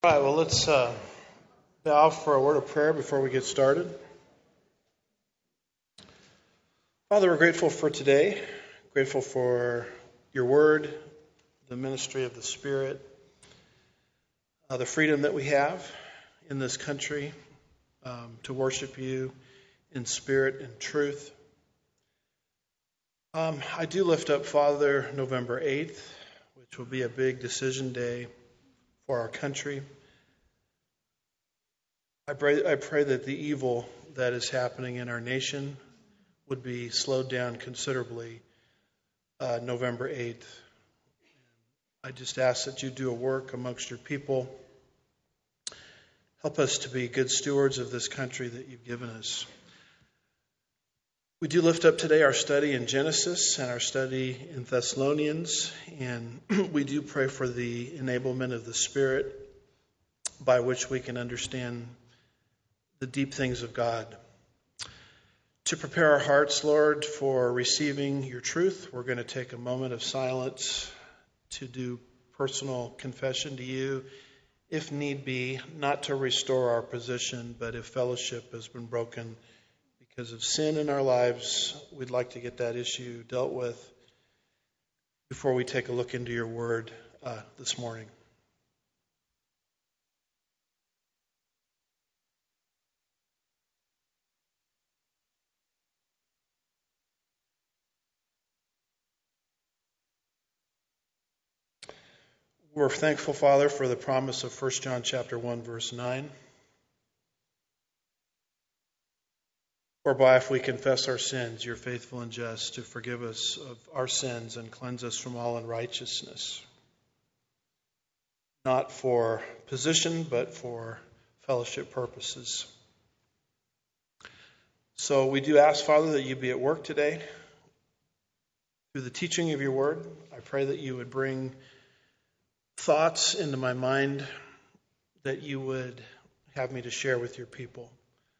All right, well, let's bow for a word of prayer before we get started. Father, we're grateful for today, grateful for your word, the ministry of the Spirit, the freedom that we have in this country to worship you in spirit and truth. I do lift up, Father, November 8th, which will be a big decision day for our country. I pray that the evil that is happening in our nation would be slowed down considerably November 8th. I just ask that you do a work amongst your people. Help us to be good stewards of this country that you've given us. We do lift up today our study in Genesis and our study in Thessalonians, and we do pray for the enablement of the Spirit by which we can understand the deep things of God. To prepare our hearts, Lord, for receiving your truth, we're going to take a moment of silence to do personal confession to you, if need be, not to restore our position, but if fellowship has been broken because of sin in our lives, we'd like to get that issue dealt with before we take a look into your word this morning. We're thankful, Father, for the promise of 1 John chapter 1, verse 9. Whereby if we confess our sins, you're faithful and just to forgive us of our sins and cleanse us from all unrighteousness. Not for position, but for fellowship purposes. So we do ask, Father, that you be at work today through the teaching of your word. I pray that you would bring thoughts into my mind that you would have me to share with your people.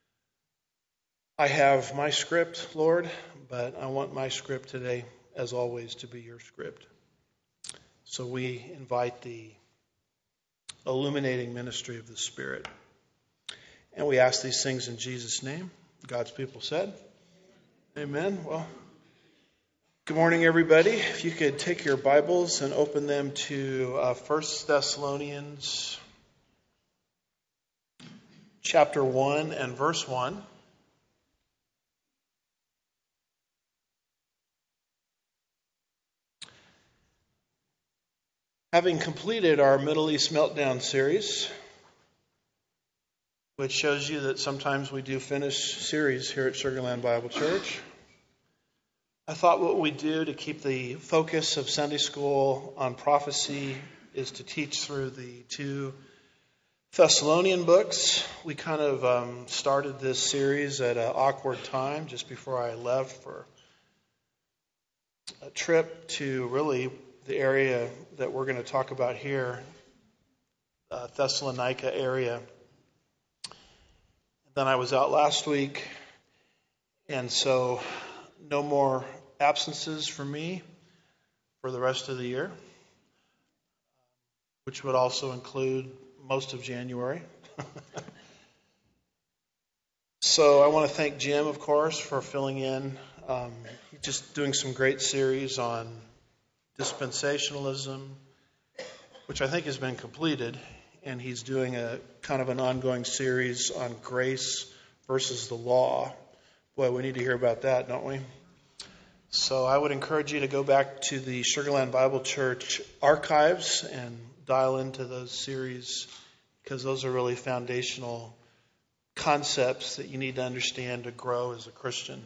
I have my script, Lord, but I want my script today, as always, to be your script. So we invite the illuminating ministry of the Spirit. And we ask these things in Jesus' name. God's people said, amen. Well, good morning, everybody. If you could take your Bibles and open them to 1 Thessalonians chapter 1 and verse 1. Having completed our Middle East Meltdown series, which shows you that sometimes we do finish series here at Sugar Land Bible Church, I thought what we do to keep the focus of Sunday school on prophecy is to teach through the two Thessalonian books. We kind of started this series at an awkward time just before I left for a trip to really the area that we're going to talk about here, Thessalonica area. Then I was out last week, and so no more absences for me for the rest of the year, which would also include most of January. So I want to thank Jim, of course, for filling in. Just doing some great series on dispensationalism, which I think has been completed, and he's doing a kind of an ongoing series on grace versus the law. Boy, we need to hear about that, don't we? So I would encourage you to go back to the Sugar Land Bible Church archives and dial into those series, because those are really foundational concepts that you need to understand to grow as a Christian.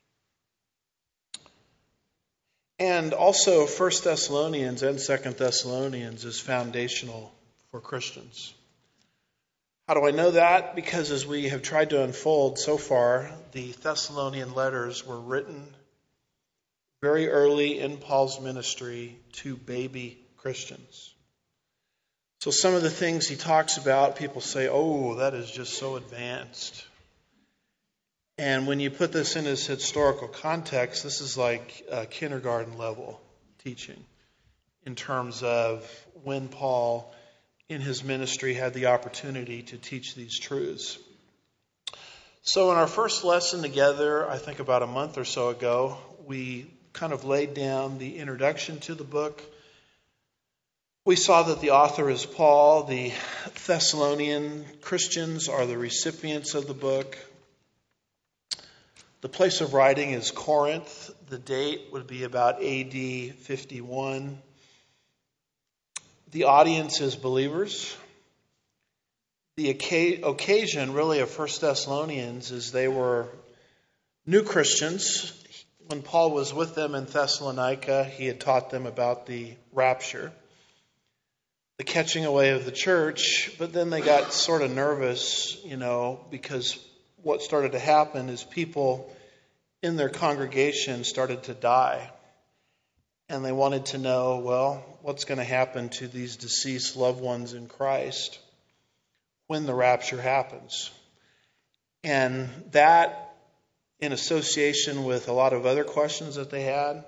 And also 1 Thessalonians and 2 Thessalonians is foundational for Christians. How do I know that? Because as we have tried to unfold so far, the Thessalonian letters were written very early in Paul's ministry to baby Christians. So some of the things he talks about, people say, oh, that is just so advanced. And when you put this in its historical context, this is like kindergarten level teaching in terms of when Paul in his ministry had the opportunity to teach these truths. So in our first lesson together, I think about a month or so ago, we kind of laid down the introduction to the book. We saw that the author is Paul. The Thessalonian Christians are the recipients of the book. The place of writing is Corinth. The date would be about AD 51. The audience is believers. The occasion, really, of 1 Thessalonians is they were new Christians. When Paul was with them in Thessalonica, he had taught them about the rapture, the catching away of the church, but then they got sort of nervous, because what started to happen is people in their congregation started to die. And they wanted to know, well, what's going to happen to these deceased loved ones in Christ when the rapture happens? And that, in association with a lot of other questions that they had,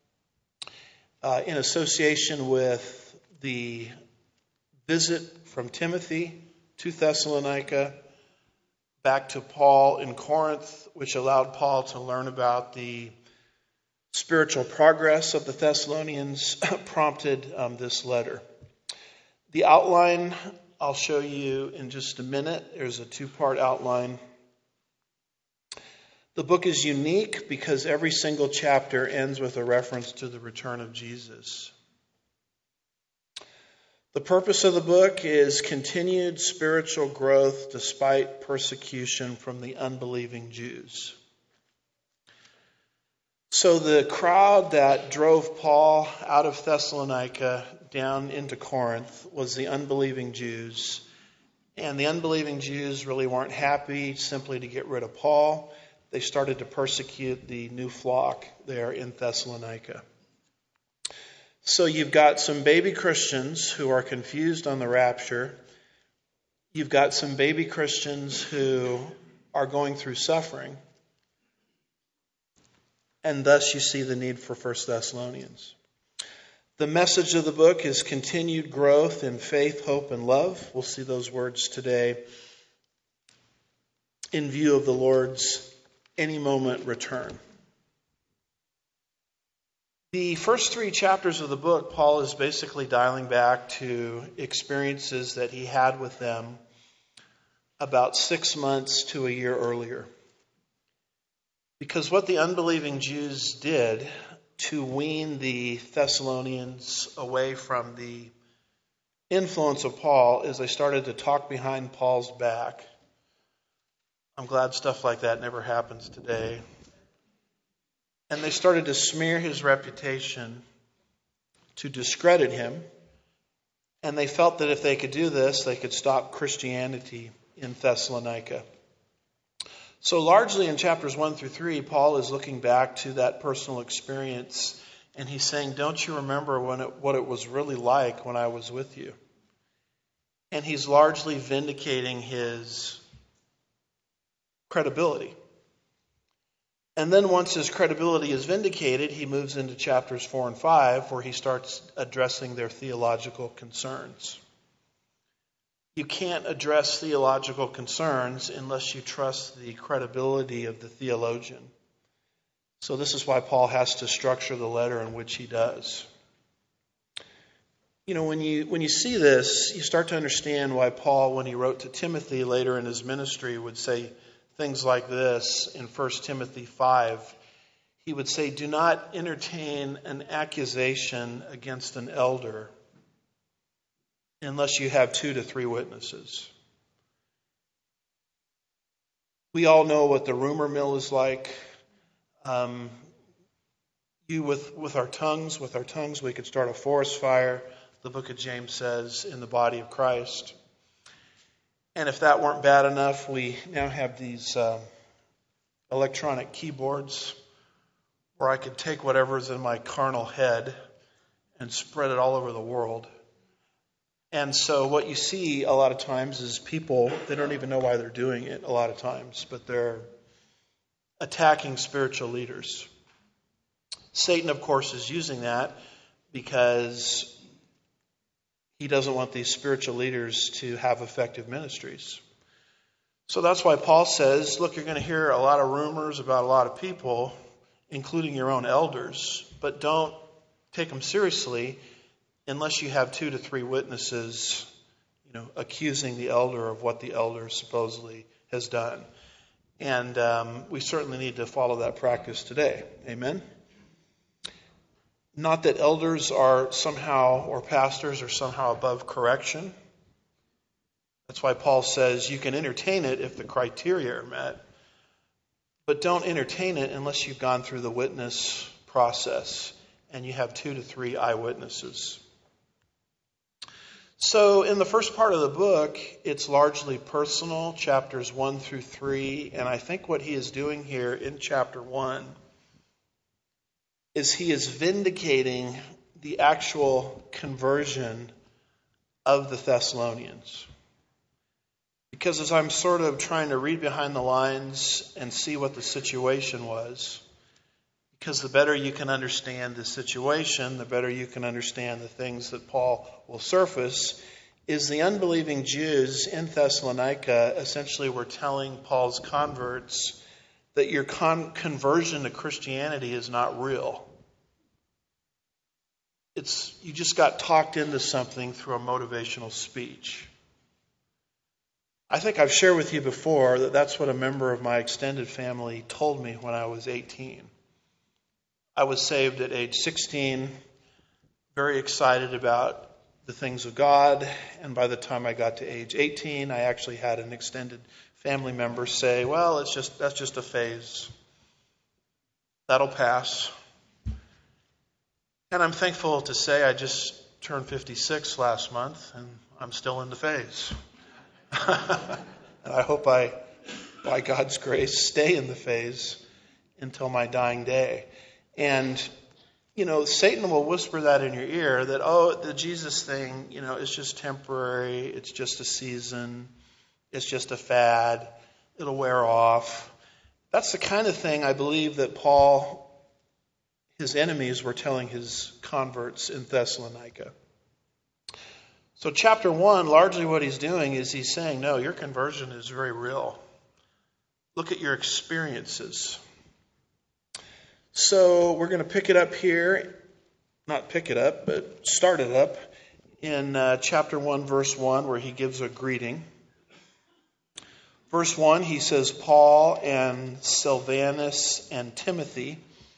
in association with the visit from Timothy to Thessalonica back to Paul in Corinth, which allowed Paul to learn about the spiritual progress of the Thessalonians, prompted this letter. The outline I'll show you in just a minute. There's a two-part outline. The book is unique because every single chapter ends with a reference to the return of Jesus. The purpose of the book is continued spiritual growth despite persecution from the unbelieving Jews. So the crowd that drove Paul out of Thessalonica down into Corinth was the unbelieving Jews. And the unbelieving Jews really weren't happy simply to get rid of Paul. They started to persecute the new flock there in Thessalonica. So you've got some baby Christians who are confused on the rapture. You've got some baby Christians who are going through suffering. And thus you see the need for 1 Thessalonians. The message of the book is continued growth in faith, hope, and love. We'll see those words today in view of the Lord's any moment return. The first 3 chapters of the book, Paul is basically dialing back to experiences that he had with them about 6 months to a year earlier. Because what the unbelieving Jews did to wean the Thessalonians away from the influence of Paul is they started to talk behind Paul's back. I'm glad stuff like that never happens today. And they started to smear his reputation to discredit him. And they felt that if they could do this, they could stop Christianity in Thessalonica. So largely in chapters 1 through 3, Paul is looking back to that personal experience. And he's saying, don't you remember what it was really like when I was with you? And he's largely vindicating his credibility. And then once his credibility is vindicated, he moves into chapters 4 and 5, where he starts addressing their theological concerns. You can't address theological concerns unless you trust the credibility of the theologian. So this is why Paul has to structure the letter in which he does. When you see this, you start to understand why Paul, when he wrote to Timothy later in his ministry, would say things like this in 1 Timothy 5. He would say, do not entertain an accusation against an elder unless you have 2 to 3 witnesses. We all know what the rumor mill is like. With our tongues, we could start a forest fire, the book of James says, in the body of Christ. And if that weren't bad enough, we now have these electronic keyboards where I could take whatever's in my carnal head and spread it all over the world. And so what you see a lot of times is people, they don't even know why they're doing it a lot of times, but they're attacking spiritual leaders. Satan, of course, is using that because He doesn't want these spiritual leaders to have effective ministries. So that's why Paul says, look, you're going to hear a lot of rumors about a lot of people, including your own elders, but don't take them seriously unless you have 2 to 3 witnesses, accusing the elder of what the elder supposedly has done. And we certainly need to follow that practice today. Amen? Not that elders are somehow, or pastors are somehow above correction. That's why Paul says you can entertain it if the criteria are met, but don't entertain it unless you've gone through the witness process and you have 2 to 3 eyewitnesses. So in the first part of the book, it's largely personal, chapters 1 through 3, and I think what he is doing here in chapter 1 is he is vindicating the actual conversion of the Thessalonians. Because as I'm sort of trying to read behind the lines and see what the situation was, because the better you can understand the situation, the better you can understand the things that Paul will surface, is the unbelieving Jews in Thessalonica essentially were telling Paul's converts that your conversion to Christianity is not real. You just got talked into something through a motivational speech. I think I've shared with you before that that's what a member of my extended family told me when I was 18. I was saved at age 16, very excited about the things of God, and by the time I got to age 18, I actually had an extended family member say, well, that's just a phase. That'll pass. And I'm thankful to say I just turned 56 last month, and I'm still in the phase. And I hope by God's grace, stay in the phase until my dying day. And, Satan will whisper that in your ear that, the Jesus thing, is just temporary. It's just a season. It's just a fad. It'll wear off. That's the kind of thing I believe that Paul, his enemies, were telling his converts in Thessalonica. So chapter 1, largely what he's doing is he's saying, no, your conversion is very real. Look at your experiences. So we're going to pick it up here, not pick it up, but start it up in chapter 1, verse 1, where he gives a greeting. Verse 1, he says, Paul and Silvanus and Timothy,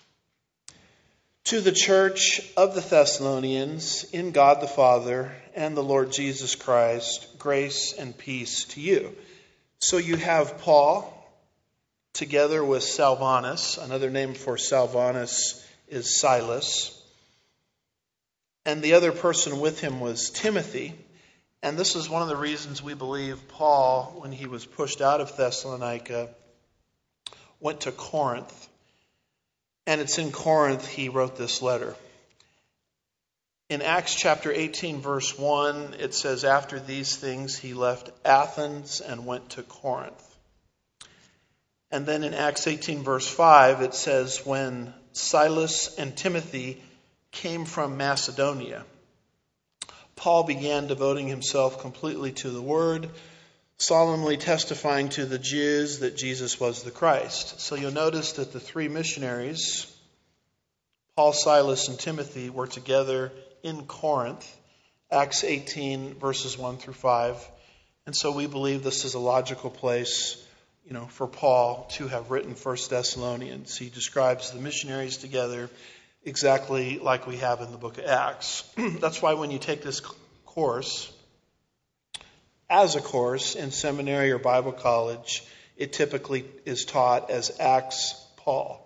to the church of the Thessalonians, in God the Father and the Lord Jesus Christ, grace and peace to you. So you have Paul together with Silvanus. Another name for Silvanus is Silas. And the other person with him was Timothy. And this is one of the reasons we believe Paul, when he was pushed out of Thessalonica, went to Corinth. And it's in Corinth he wrote this letter. In Acts chapter 18, verse 1, it says, after these things he left Athens and went to Corinth. And then in Acts 18, verse 5, it says, when Silas and Timothy came from Macedonia, Paul began devoting himself completely to the word, solemnly testifying to the Jews that Jesus was the Christ. So you'll notice that the 3 missionaries, Paul, Silas, and Timothy, were together in Corinth, Acts 18, verses 1 through 5. And so we believe this is a logical place, for Paul to have written 1 Thessalonians. He describes the missionaries together exactly like we have in the book of Acts. That's why when you take this course, as a course in seminary or Bible college, it typically is taught as Acts Paul.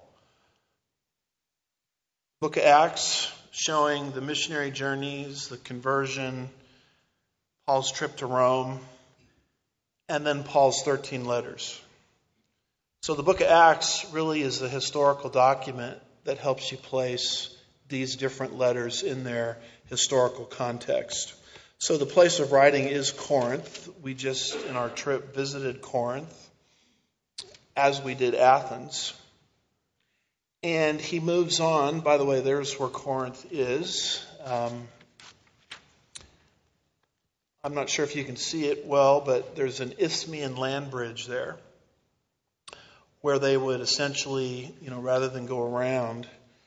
Book of Acts, showing the missionary journeys, the conversion, Paul's trip to Rome, and then Paul's 13 letters. So the book of Acts really is the historical document that helps you place these different letters in their historical context. So the place of writing is Corinth. We just, in our trip, visited Corinth, as we did Athens. And he moves on. By the way, there's where Corinth is. I'm not sure if you can see it well, but there's an Isthmian land bridge there where they would essentially, rather than go around,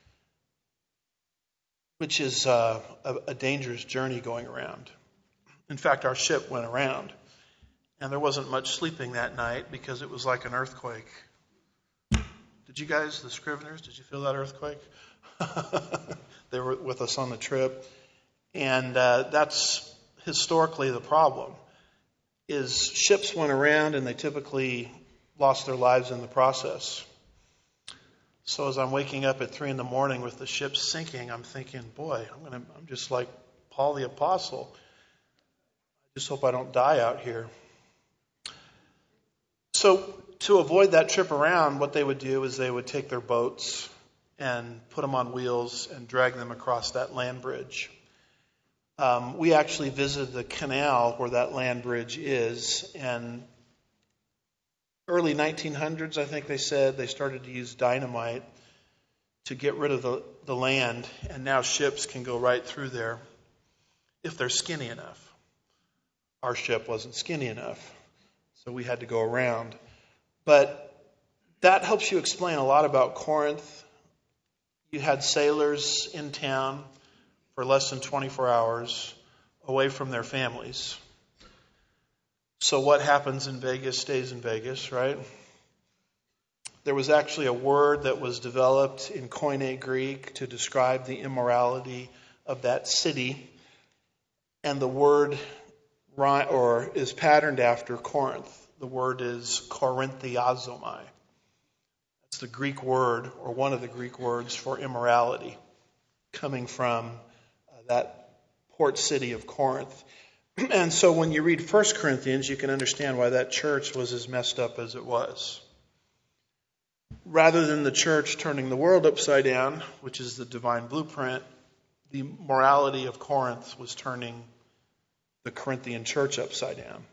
which is a dangerous journey going around. In fact, our ship went around, and there wasn't much sleeping that night because it was like an earthquake. Did you guys, the Scriveners, did you feel that earthquake? They were with us on the trip. And that's historically the problem, is ships went around and they typically lost their lives in the process. So as I'm waking up at 3 a.m. with the ship sinking, I'm thinking, boy, I'm just like Paul the Apostle. I just hope I don't die out here. So to avoid that trip around, what they would do is they would take their boats and put them on wheels and drag them across that land bridge. We actually visited the canal where that land bridge is, and early 1900s, I think they said, they started to use dynamite to get rid of the land, and now ships can go right through there if they're skinny enough. Our ship wasn't skinny enough, so we had to go around. But that helps you explain a lot about Corinth. You had sailors in town for less than 24 hours away from their families. So what happens in Vegas stays in Vegas, right? There was actually a word that was developed in Koine Greek to describe the immorality of that city. And the word is patterned after Corinth. The word is Korinthiazomai. That's the Greek word, or one of the Greek words for immorality, coming from that port city of Corinth. And so when you read 1 Corinthians, you can understand why that church was as messed up as it was. Rather than the church turning the world upside down, which is the divine blueprint, the morality of Corinth was turning the Corinthian church upside down.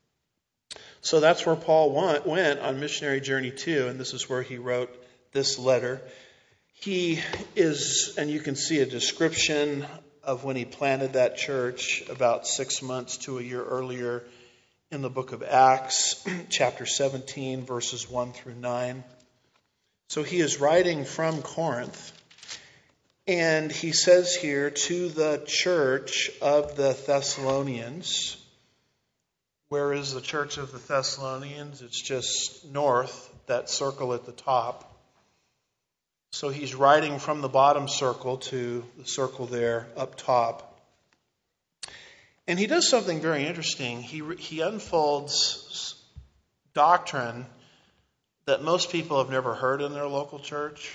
So that's where Paul went on missionary journey 2, and this is where he wrote this letter. He is, and you can see a description of when he planted that church about 6 months to a year earlier in the book of Acts, chapter 17, verses 1 through 9. So he is writing from Corinth, and he says here, to the church of the Thessalonians. Where is the church of the Thessalonians? It's just north, that circle at the top. So he's writing from the bottom circle to the circle there up top. And he does something very interesting. He unfolds doctrine that most people have never heard in their local church.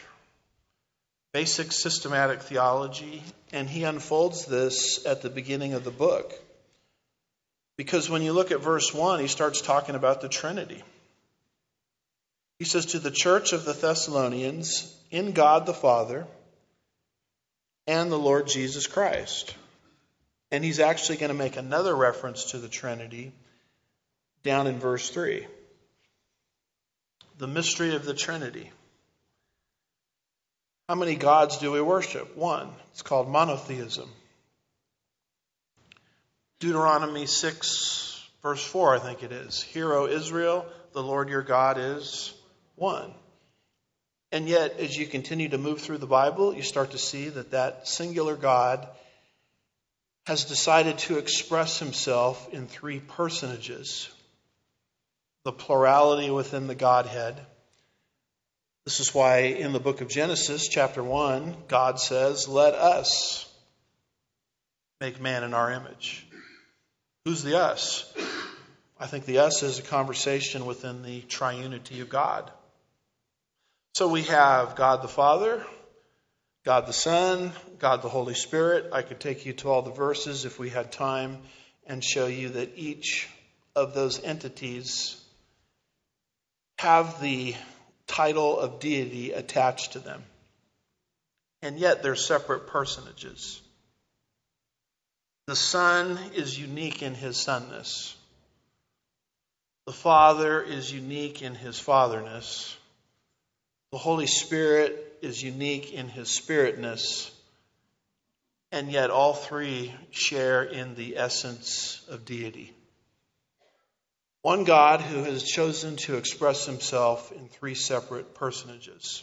Basic systematic theology. And he unfolds this at the beginning of the book. Because when you look at verse 1, he starts talking about the Trinity. He says, to the church of the Thessalonians, in God the Father and the Lord Jesus Christ. And he's actually going to make another reference to the Trinity down in verse 3. The mystery of the Trinity. How many gods do we worship? One. It's called monotheism. Deuteronomy 6, verse 4, I think it is. Hear, O Israel, the Lord your God is one. And yet, as you continue to move through the Bible, you start to see that singular God has decided to express himself in 3 personages. The plurality within the Godhead. This is why in the book of Genesis, chapter 1, God says, let us make man in our image. Who's the us? I think the us is a conversation within the triunity of God. So we have God the Father, God the Son, God the Holy Spirit. I could take you to all the verses if we had time and show you that each of those entities have the title of deity attached to them. And yet they're separate personages. The Son is unique in his sonness. The Father is unique in his fatherness. The Holy Spirit is unique in his spiritness. and yet all three share in the essence of deity. One God who has chosen to express himself in three separate personages.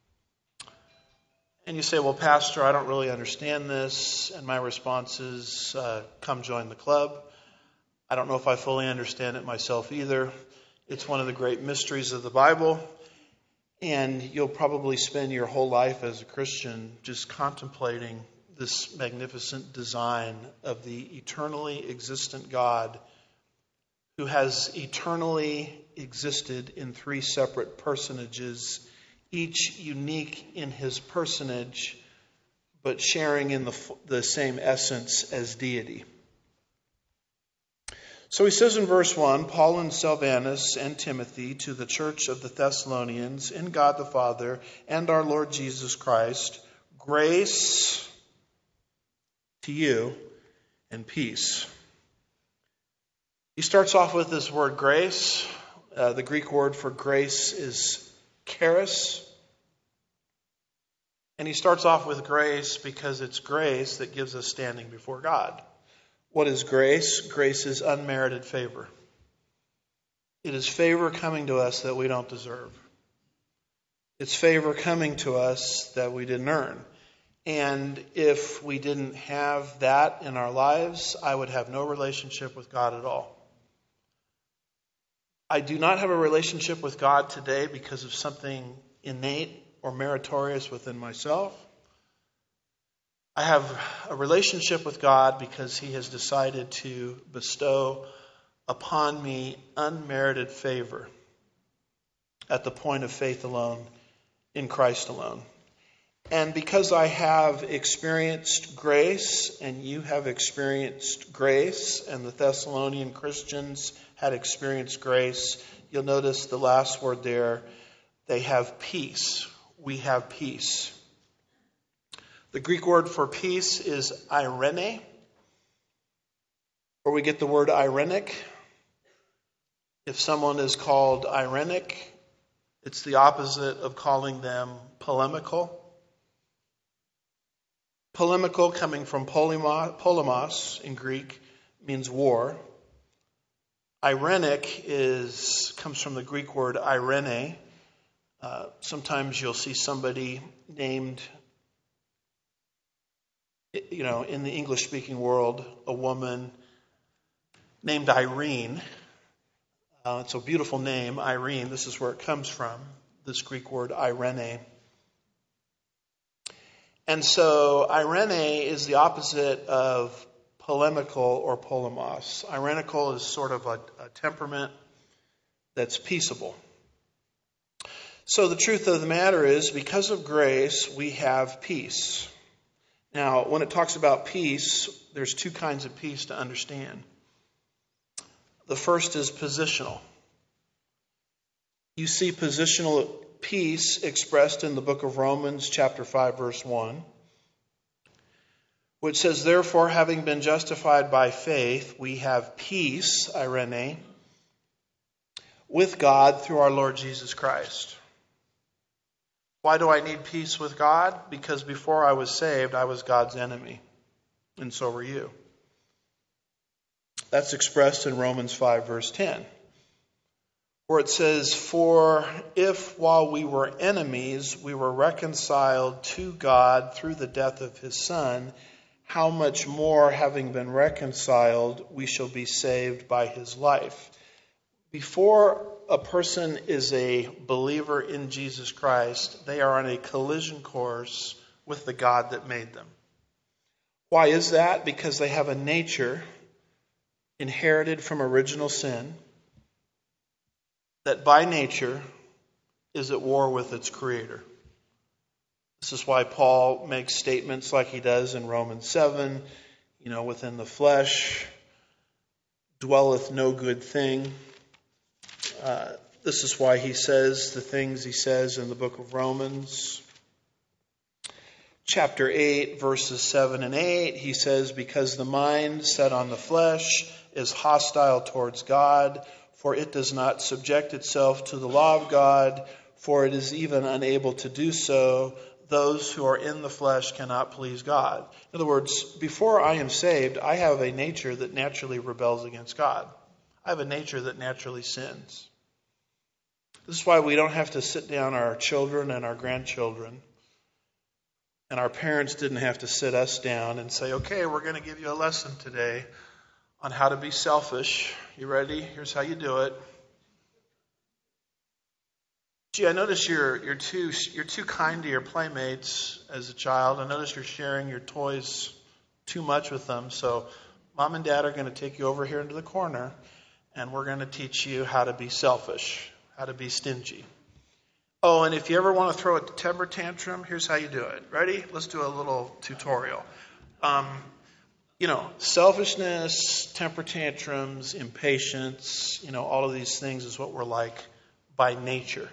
And you say, well, Pastor, I don't really understand this. And my response is, come join the club. I don't know if I fully understand it myself either. It's one of the great mysteries of the Bible. And you'll probably spend your whole life as a Christian just contemplating this magnificent design of the eternally existent God who has eternally existed in three separate personages, each unique in his personage, but sharing in the same essence as deity. So he says in verse 1, Paul and Silvanus and Timothy to the church of the Thessalonians in God the Father and our Lord Jesus Christ, grace to you and peace. He starts off with this word grace. The Greek word for grace is charis. And he starts off with grace because it's grace that gives us standing before God. What is grace? Grace is unmerited favor. It is favor coming to us that we don't deserve. It's favor coming to us that we didn't earn. And if we didn't have that in our lives, I would have no relationship with God at all. I do not have a relationship with God today because of something innate or meritorious within myself. I have a relationship with God because he has decided to bestow upon me unmerited favor at the point of faith alone, in Christ alone. And because I have experienced grace, and you have experienced grace, and the Thessalonian Christians had experienced grace, you'll notice the last word there, they have peace. We have peace. The Greek word for peace is eirene, where we get the word irenic. If someone is called irenic, it's the opposite of calling them polemical. Polemical, coming from polemos in Greek, means war. Irenic comes from the Greek word irene. Sometimes you'll see somebody named, in the English-speaking world, a woman named Irene. It's a beautiful name, Irene. This is where it comes from, this Greek word irene. And so irene is the opposite of polemical or polemos. Irenical is sort of a temperament that's peaceable. So the truth of the matter is, because of grace, we have peace. Now, when it talks about peace, there's two kinds of peace to understand. The first is positional. You see positional peace expressed in the book of Romans, chapter 5, verse 1, which says, therefore, having been justified by faith, we have peace, irene, with God through our Lord Jesus Christ. Why do I need peace with God? Because before I was saved, I was God's enemy. And so were you. That's expressed in Romans 5, verse 10. Where it says, for if while we were enemies, we were reconciled to God through the death of his Son, how much more, having been reconciled, we shall be saved by his life. Before a person is a believer in Jesus Christ, they are on a collision course with the God that made them. Why is that? Because they have a nature inherited from original sin that by nature is at war with its creator. This is why Paul makes statements like he does in Romans 7, within the flesh dwelleth no good thing. This is why he says the things he says in the book of Romans. Chapter 8, verses 7 and 8, he says, because the mind set on the flesh is hostile towards God, for it does not subject itself to the law of God, for it is even unable to do so. those who are in the flesh cannot please God. In other words, before I am saved, I have a nature that naturally rebels against God. I have a nature that naturally sins. This is why we don't have to sit down our children and our grandchildren, and our parents didn't have to sit us down and say, okay, we're going to give you a lesson today on how to be selfish. You ready? Here's how you do it. Gee, I notice you're too kind to your playmates as a child. I notice you're sharing your toys too much with them. So Mom and Dad are going to take you over here into the corner, and we're going to teach you how to be selfish, how to be stingy. Oh, and if you ever want to throw a temper tantrum, here's how you do it. Ready? Let's do a little tutorial. Selfishness, temper tantrums, impatience, all of these things is what we're like by nature.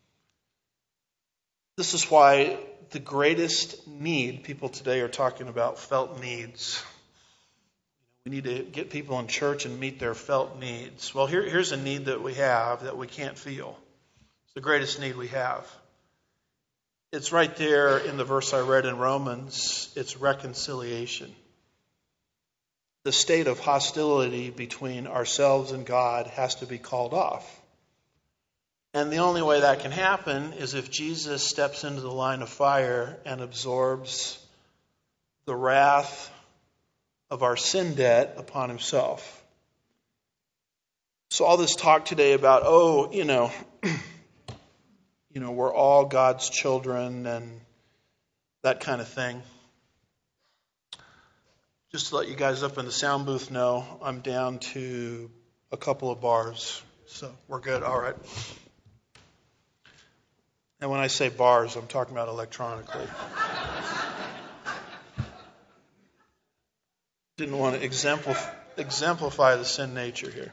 This is why the greatest need, people today are talking about felt needs. We need to get people in church and meet their felt needs. Well, here's a need that we have that we can't feel. It's the greatest need we have. It's right there in the verse I read in Romans. It's reconciliation. The state of hostility between ourselves and God has to be called off. And the only way that can happen is if Jesus steps into the line of fire and absorbs the wrath of our sin debt upon himself. So all this talk today about, we're all God's children and that kind of thing. Just to let you guys up in the sound booth know, I'm down to a couple of bars. So we're good. All right. And when I say bars, I'm talking about electronically. Didn't want to exemplify the sin nature here.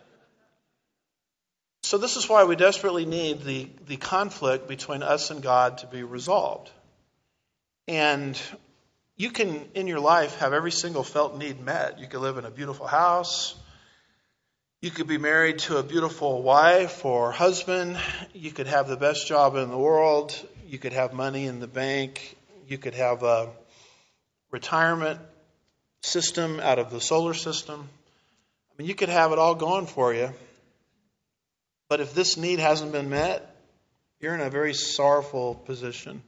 So this is why we desperately need the conflict between us and God to be resolved. And you can, in your life, have every single felt need met. You could live in a beautiful house. You could be married to a beautiful wife or husband. You could have the best job in the world. You could have money in the bank. You could have a retirement system out of the solar system. You could have it all going for you. But if this need hasn't been met, you're in a very sorrowful position.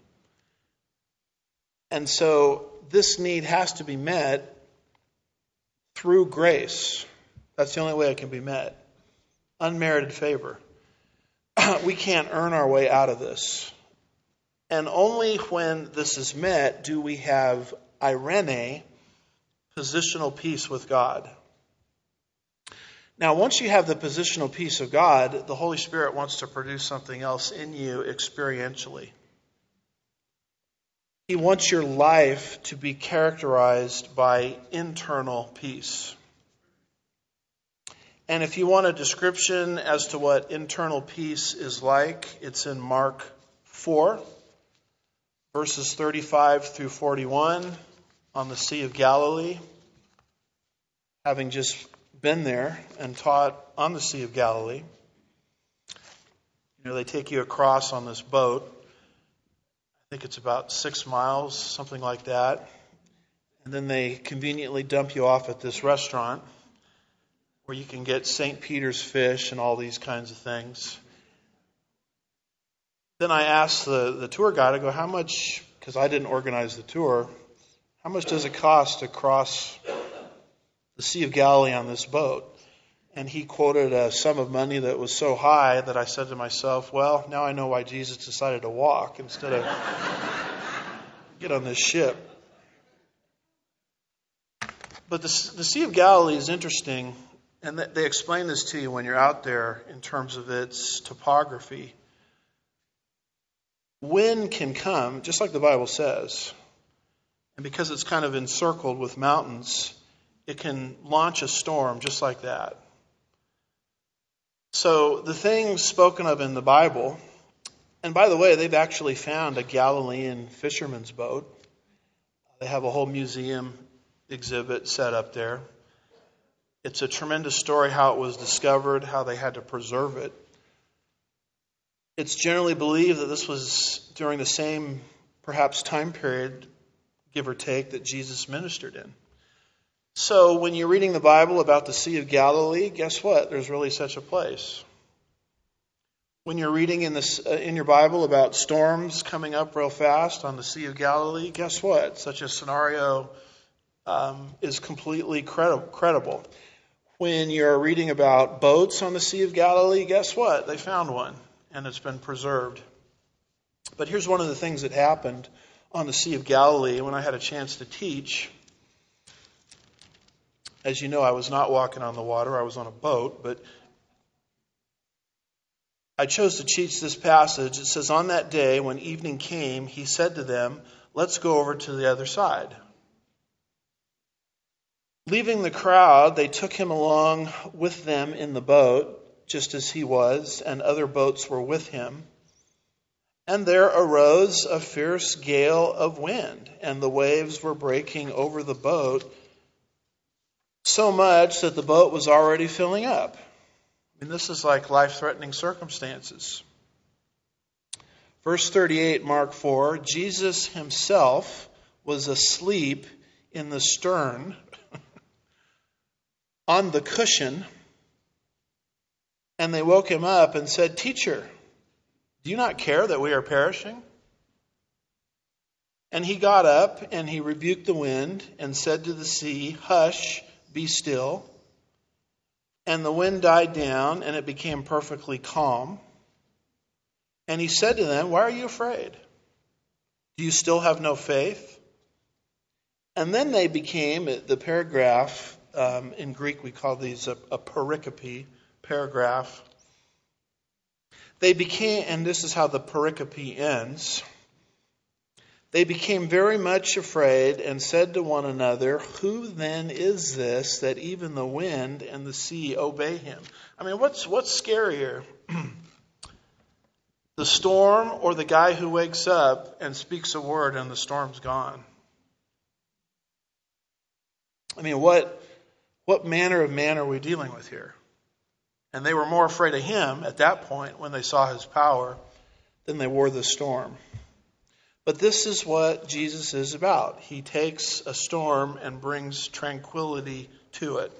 And so this need has to be met through grace. That's the only way it can be met. Unmerited favor. We can't earn our way out of this. And only when this is met do we have irene, positional peace with God. Now, once you have the positional peace of God, the Holy Spirit wants to produce something else in you experientially. He wants your life to be characterized by internal peace. And if you want a description as to what internal peace is like, it's in Mark 4, verses 35 through 41 on the Sea of Galilee. Having just been there and taught on the Sea of Galilee, they take you across on this boat. I think it's about 6 miles, something like that. And then they conveniently dump you off at this restaurant where you can get St. Peter's fish and all these kinds of things. Then I asked the tour guide, I go, how much, because I didn't organize the tour, how much does it cost to cross the Sea of Galilee on this boat? And he quoted a sum of money that was so high that I said to myself, well, now I know why Jesus decided to walk instead of get on this ship. But the Sea of Galilee is interesting, and they explain this to you when you're out there in terms of its topography. Wind can come, just like the Bible says, and because it's kind of encircled with mountains, it can launch a storm just like that. So the things spoken of in the Bible, and by the way, they've actually found a Galilean fisherman's boat. They have a whole museum exhibit set up there. It's a tremendous story how it was discovered, how they had to preserve it. It's generally believed that this was during the same perhaps time period, give or take, that Jesus ministered in. So when you're reading the Bible about the Sea of Galilee, guess what? There's really such a place. When you're reading in your Bible about storms coming up real fast on the Sea of Galilee, guess what? Such a scenario is completely credible. When you're reading about boats on the Sea of Galilee, guess what? They found one, and it's been preserved. But here's one of the things that happened on the Sea of Galilee when I had a chance to teach. As you know, I was not walking on the water. I was on a boat, but I chose to teach this passage. It says, on that day when evening came, he said to them, let's go over to the other side. Leaving the crowd, they took him along with them in the boat, just as he was, and other boats were with him. And there arose a fierce gale of wind, and the waves were breaking over the boat, so much that the boat was already filling up. I mean, this is like life-threatening circumstances. Verse 38, Mark 4, Jesus himself was asleep in the stern on the cushion, and they woke him up and said, Teacher, do you not care that we are perishing? And he got up and he rebuked the wind and said to the sea, Hush, be still. And the wind died down, and it became perfectly calm. And he said to them, why are you afraid? Do you still have no faith? And then they became, the paragraph, in Greek we call these a pericope, paragraph. They became, and this is how the pericope ends, they became very much afraid and said to one another, who then is this that even the wind and the sea obey him? I mean, what's scarier? The storm or the guy who wakes up and speaks a word and the storm's gone? I mean, what manner of man are we dealing with here? And they were more afraid of him at that point when they saw his power than they were the storm. But this is what Jesus is about. He takes a storm and brings tranquility to it.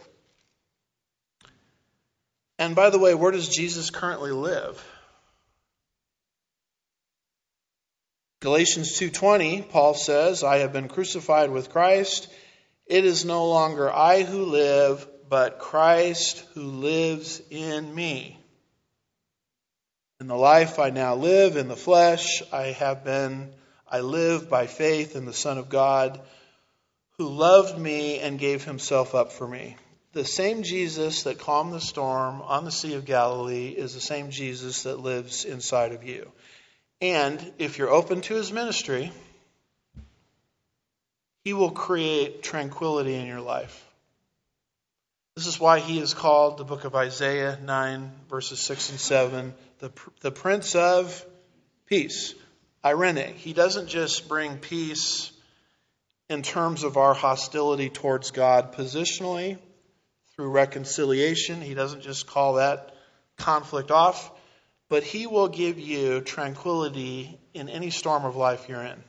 And by the way, where does Jesus currently live? Galatians 2:20, Paul says, I have been crucified with Christ. It is no longer I who live, but Christ who lives in me. In the life I now live in the flesh, I live by faith in the Son of God, who loved me and gave himself up for me. The same Jesus that calmed the storm on the Sea of Galilee is the same Jesus that lives inside of you. And if you're open to his ministry, he will create tranquility in your life. This is why he is called, the book of Isaiah 9, verses 6 and 7, the Prince of Peace. Irene. He doesn't just bring peace in terms of our hostility towards God positionally through reconciliation. He doesn't just call that conflict off, but he will give you tranquility in any storm of life you're in.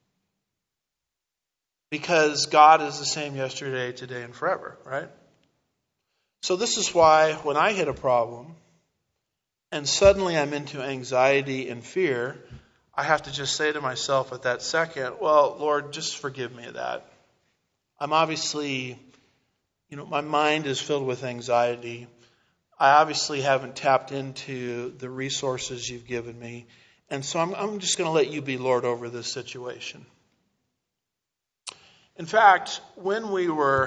Because God is the same yesterday, today, and forever, right? So this is why when I hit a problem and suddenly I'm into anxiety and fear, I have to just say to myself at that second, well, Lord, just forgive me of that. I'm obviously, my mind is filled with anxiety. I obviously haven't tapped into the resources you've given me. And so I'm just going to let you be Lord over this situation. In fact, when we were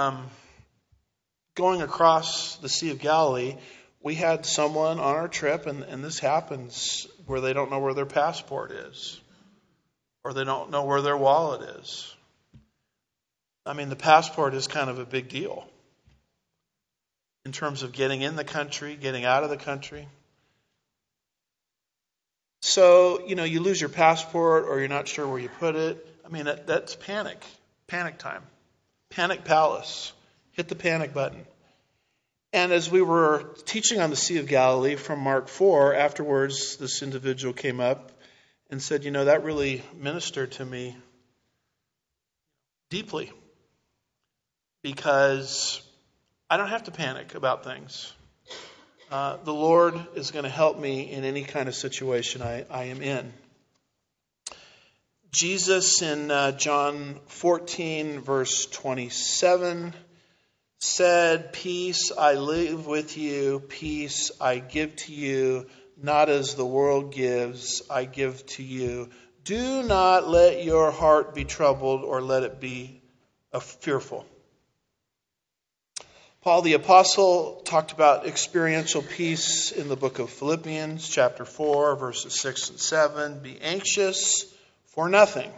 going across the Sea of Galilee, we had someone on our trip, and this happens, where they don't know where their passport is, or they don't know where their wallet is. I mean, the passport is kind of a big deal in terms of getting in the country, getting out of the country. So, you lose your passport or you're not sure where you put it. I mean, that's panic time, panic palace. Hit the panic button. And as we were teaching on the Sea of Galilee from Mark 4, afterwards this individual came up and said, that really ministered to me deeply, because I don't have to panic about things. The Lord is going to help me in any kind of situation I am in. Jesus in John 14, verse 27, said, "Peace I leave with you, peace I give to you, not as the world gives, I give to you. Do not let your heart be troubled, or let it be fearful." Paul the Apostle talked about experiential peace in the book of Philippians, chapter 4, verses 6 and 7. "Be anxious for nothing,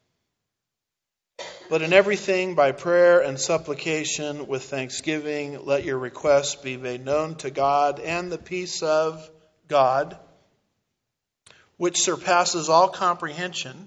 but in everything by prayer and supplication with thanksgiving, let your requests be made known to God, and the peace of God, which surpasses all comprehension."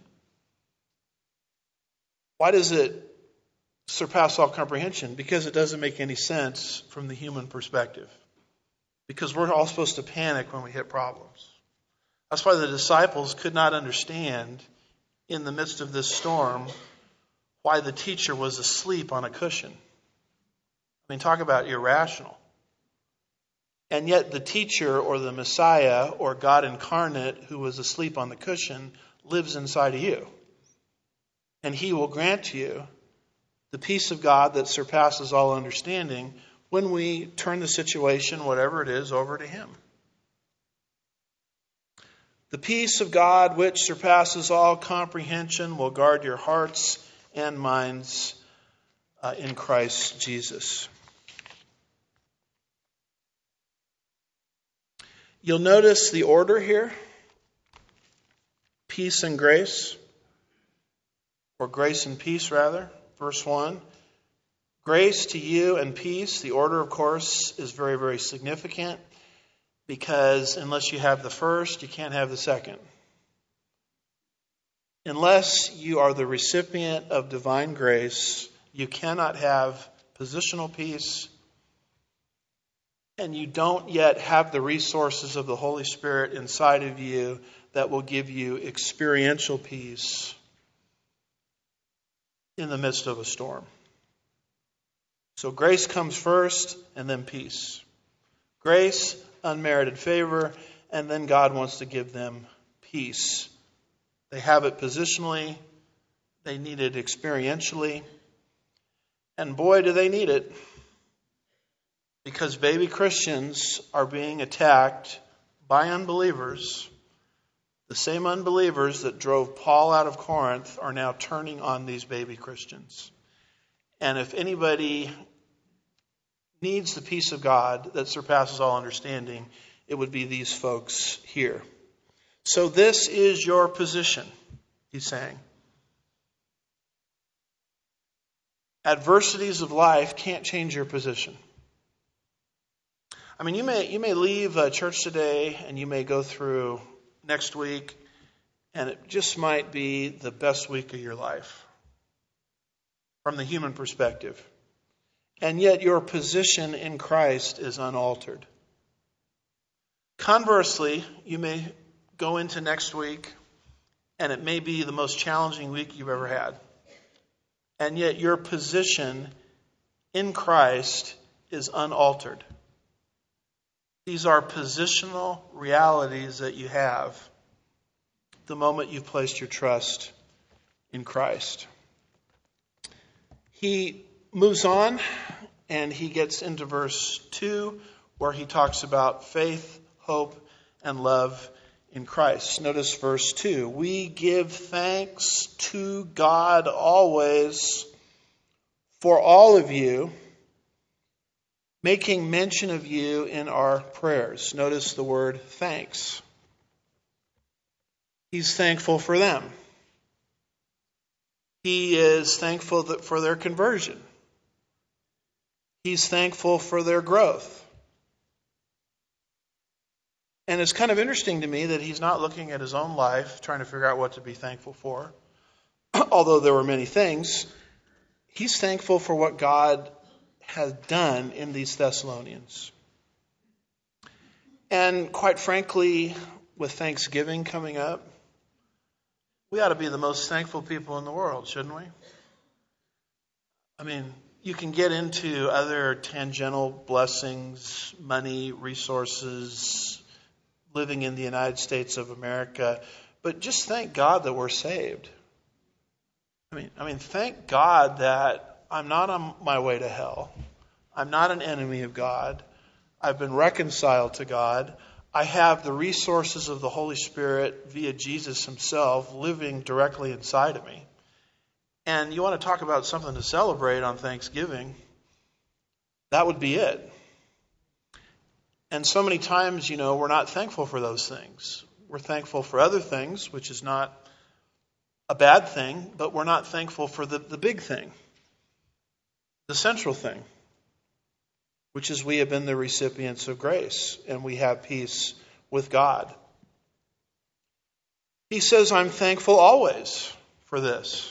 Why does it surpass all comprehension? Because it doesn't make any sense from the human perspective. Because we're all supposed to panic when we hit problems. That's why the disciples could not understand, in the midst of this storm, why the teacher was asleep on a cushion. I mean, talk about irrational. And yet the teacher, or the Messiah, or God incarnate, who was asleep on the cushion, lives inside of you. And he will grant you the peace of God that surpasses all understanding when we turn the situation, whatever it is, over to him. The peace of God, which surpasses all comprehension, will guard your hearts and minds in Christ Jesus. You'll notice the order here: peace and grace, or grace and peace rather. Verse 1, grace to you and peace. The order, of course, is very, very significant, because unless you have the first, you can't have the second. Unless you are the recipient of divine grace, you cannot have positional peace, and you don't yet have the resources of the Holy Spirit inside of you that will give you experiential peace in the midst of a storm. So grace comes first, and then peace. Grace, unmerited favor, and then God wants to give them peace. They have it positionally, they need it experientially, and boy, do they need it. Because baby Christians are being attacked by unbelievers. The same unbelievers that drove Paul out of Corinth are now turning on these baby Christians. And if anybody needs the peace of God that surpasses all understanding, it would be these folks here. So this is your position, he's saying. Adversities of life can't change your position. I mean, you may leave church today, and you may go through next week, and it just might be the best week of your life from the human perspective. And yet your position in Christ is unaltered. Conversely, you may go into next week, and it may be the most challenging week you've ever had. And yet your position in Christ is unaltered. These are positional realities that you have the moment you've placed your trust in Christ. He moves on, and he gets into verse 2, where he talks about faith, hope, and love in Christ. Notice verse 2. We give thanks to God always for all of you, making mention of you in our prayers. Notice the word thanks. He's thankful for them. He is thankful for their conversion. He's thankful for their growth. And it's kind of interesting to me that he's not looking at his own life, trying to figure out what to be thankful for. Although there were many things, he's thankful for what God has done in these Thessalonians. And quite frankly, with Thanksgiving coming up, We ought to be the most thankful people in the world, shouldn't we? I mean, you can get into other tangential blessings, money, resources, living in the United States of America, but just thank God that we're saved. I mean, thank God that I'm not on my way to hell. I'm not an enemy of God. I've been reconciled to God. I have the resources of the Holy Spirit via Jesus himself living directly inside of me. And you want to talk about something to celebrate on Thanksgiving, that would be it. And so many times, we're not thankful for those things. We're thankful for other things, which is not a bad thing, but we're not thankful for the big thing, the central thing, which is we have been the recipients of grace and we have peace with God. He says, I'm thankful always for this.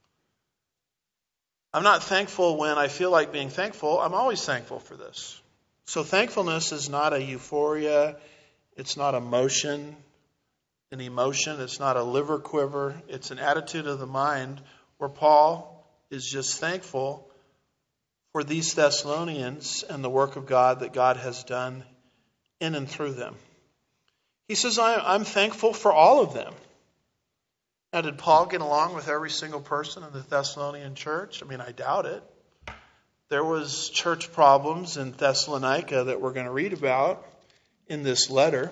I'm not thankful when I feel like being thankful. I'm always thankful for this. So thankfulness is not a euphoria. It's not an emotion. It's not a liver quiver. It's an attitude of the mind where Paul is just thankful for these Thessalonians and the work of God that God has done in and through them. He says, I'm thankful for all of them. Now, did Paul get along with every single person in the Thessalonian church? I doubt it. There was church problems in Thessalonica that we're going to read about in this letter.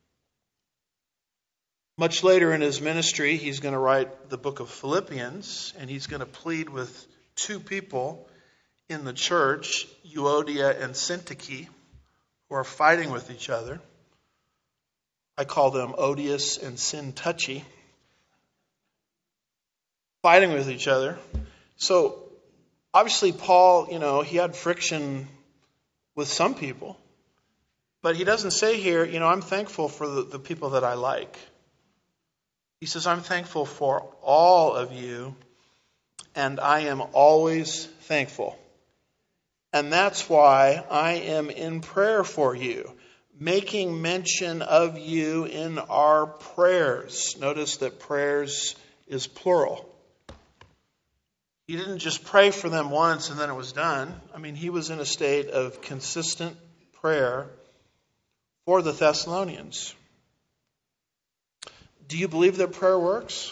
Much later in his ministry, he's going to write the book of Philippians, and he's going to plead with two people in the church, Euodia and Syntyche, who are fighting with each other. I call them odious and sin-touchy. Fighting with each other. So, obviously, Paul, he had friction with some people. But he doesn't say here, I'm thankful for the people that I like. He says, I'm thankful for all of you, and I am always thankful. And that's why I am in prayer for you, making mention of you in our prayers. Notice that prayers is plural. He didn't just pray for them once and then it was done. He was in a state of consistent prayer for the Thessalonians. Do you believe that prayer works?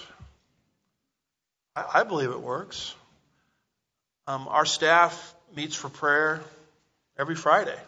I believe it works. Our staff meets for prayer every Friday.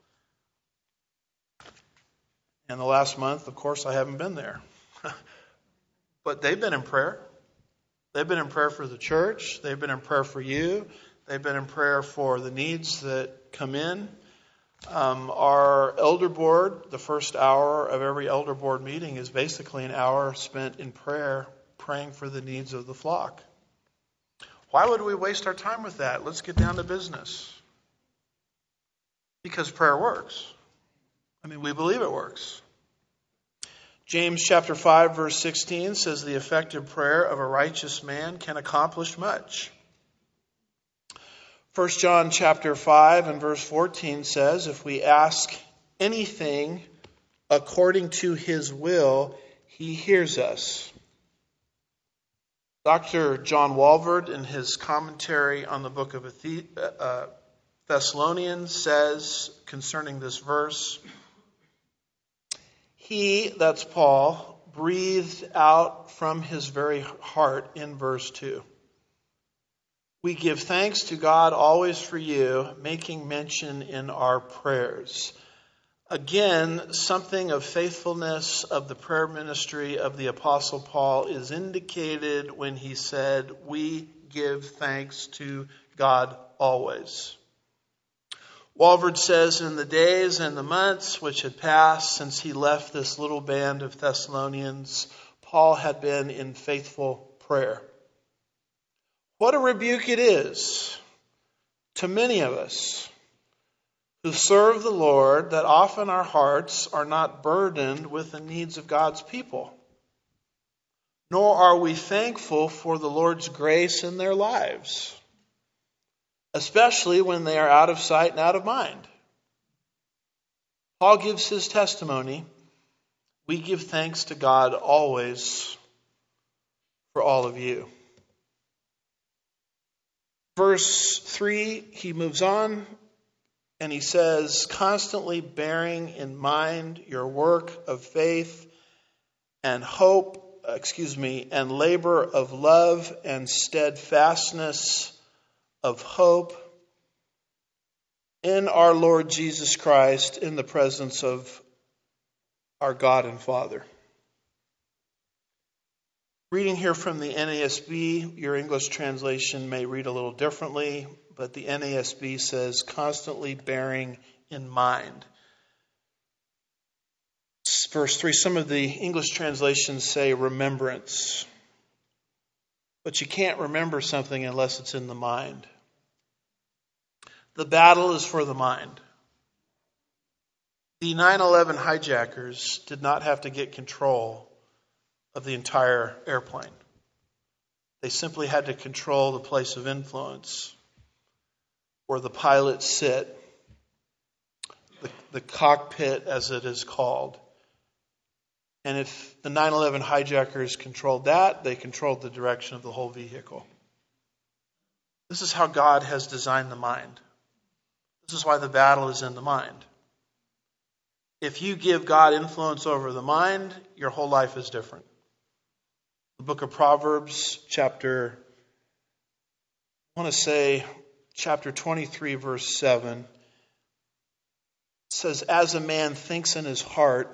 And the last month, of course, I haven't been there. But they've been in prayer. They've been in prayer for the church. They've been in prayer for you. They've been in prayer for the needs that come in. Our elder board, the first hour of every elder board meeting is basically an hour spent in prayer, praying for the needs of the flock. Why would we waste our time with that? Let's get down to business. Because prayer works. We believe it works. James chapter 5, verse 16 says the effective prayer of a righteous man can accomplish much. 1 John chapter 5 and verse 14 says, if we ask anything according to his will, he hears us. Dr. John Walvoord, in his commentary on the book of Thessalonians, says concerning this verse, he, that's Paul, breathed out from his very heart in verse 2. We give thanks to God always for you, making mention in our prayers. Again, something of faithfulness of the prayer ministry of the Apostle Paul is indicated when he said, we give thanks to God always. Walvoord says, in the days and the months which had passed since he left this little band of Thessalonians, Paul had been in faithful prayer. What a rebuke it is to many of us who serve the Lord that often our hearts are not burdened with the needs of God's people, nor are we thankful for the Lord's grace in their lives, especially when they are out of sight and out of mind. Paul gives his testimony. We give thanks to God always for all of you. Verse 3, he moves on and he says, constantly bearing in mind your work of faith and and labor of love and steadfastness of hope in our Lord Jesus Christ in the presence of our God and Father. Reading here from the NASB, your English translation may read a little differently, but the NASB says constantly bearing in mind. Verse 3, some of the English translations say remembrance. But you can't remember something unless it's in the mind. The battle is for the mind. The 9/11 hijackers did not have to get control of the entire airplane. They simply had to control the place of influence where the pilots sit, the cockpit as it is called. And if the 9/11 hijackers controlled that, they controlled the direction of the whole vehicle. This is how God has designed the mind. This is why the battle is in the mind. If you give God influence over the mind, your whole life is different. The book of Proverbs, chapter 23, verse 7, says, as a man thinks in his heart,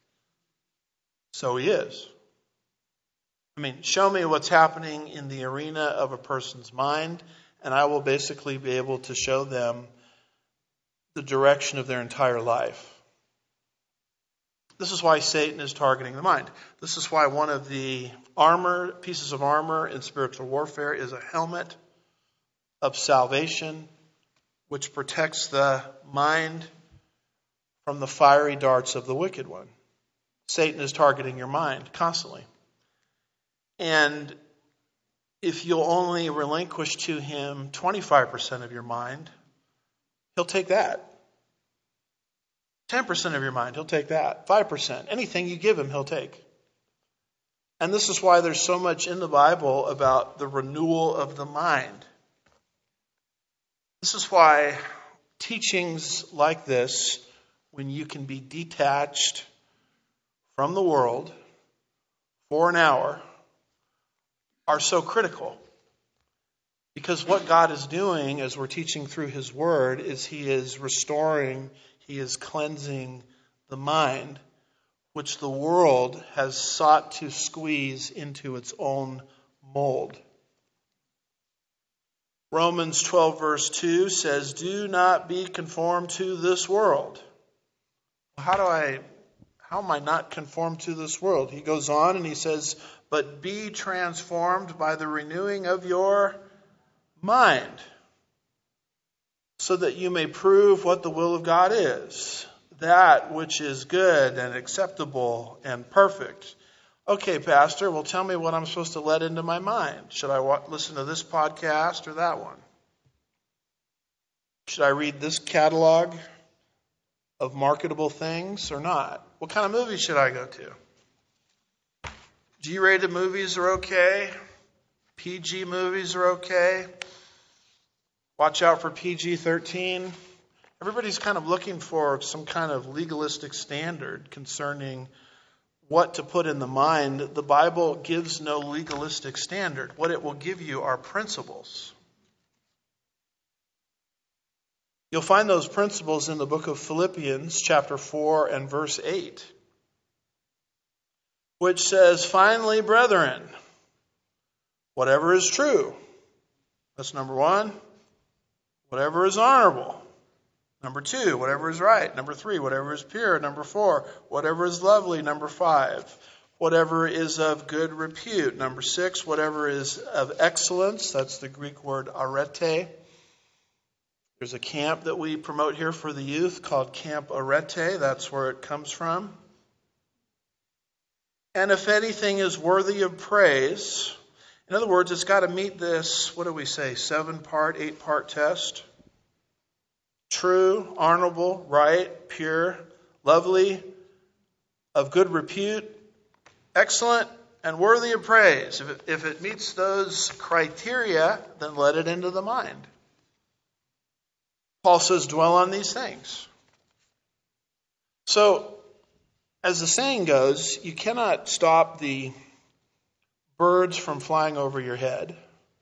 so he is. Show me what's happening in the arena of a person's mind, and I will basically be able to show them the direction of their entire life. This is why Satan is targeting the mind. This is why one of the pieces of armor in spiritual warfare is a helmet of salvation, which protects the mind from the fiery darts of the wicked one. Satan is targeting your mind constantly. And if you'll only relinquish to him 25% of your mind, he'll take that. 10% of your mind, he'll take that. 5%. Anything you give him, he'll take. And this is why there's so much in the Bible about the renewal of the mind. This is why teachings like this, when you can be detached from the world for an hour, are so critical. Because what God is doing as we're teaching through his word is he is restoring, he is cleansing the mind, which the world has sought to squeeze into its own mold. Romans 12 verse 2 says, do not be conformed to this world. How am I not conformed to this world? He goes on and he says, but be transformed by the renewing of your mind, so that you may prove what the will of God is, that which is good and acceptable and perfect. Okay, Pastor, well, tell me what I'm supposed to let into my mind. Should I listen to this podcast or that one? Should I read this catalog of marketable things or not? What kind of movies should I go to? G-rated movies are okay. PG movies are okay. Watch out for PG-13. Everybody's kind of looking for some kind of legalistic standard concerning what to put in the mind. The Bible gives no legalistic standard. What it will give you are principles. You'll find those principles in the book of Philippians, chapter 4 and verse 8, which says, finally, brethren, whatever is true. That's number 1. Whatever is honorable. Number 2, whatever is right. Number 3, whatever is pure. Number 4, whatever is lovely. Number 5, whatever is of good repute. Number 6, whatever is of excellence. That's the Greek word arete. There's a camp that we promote here for the youth called Camp Arete. That's where it comes from. And if anything is worthy of praise, in other words, it's got to meet this, 7-part, 8-part test. True, honorable, right, pure, lovely, of good repute, excellent, and worthy of praise. If it meets those criteria, then let it into the mind. Paul says, dwell on these things. So, as the saying goes, you cannot stop the birds from flying over your head,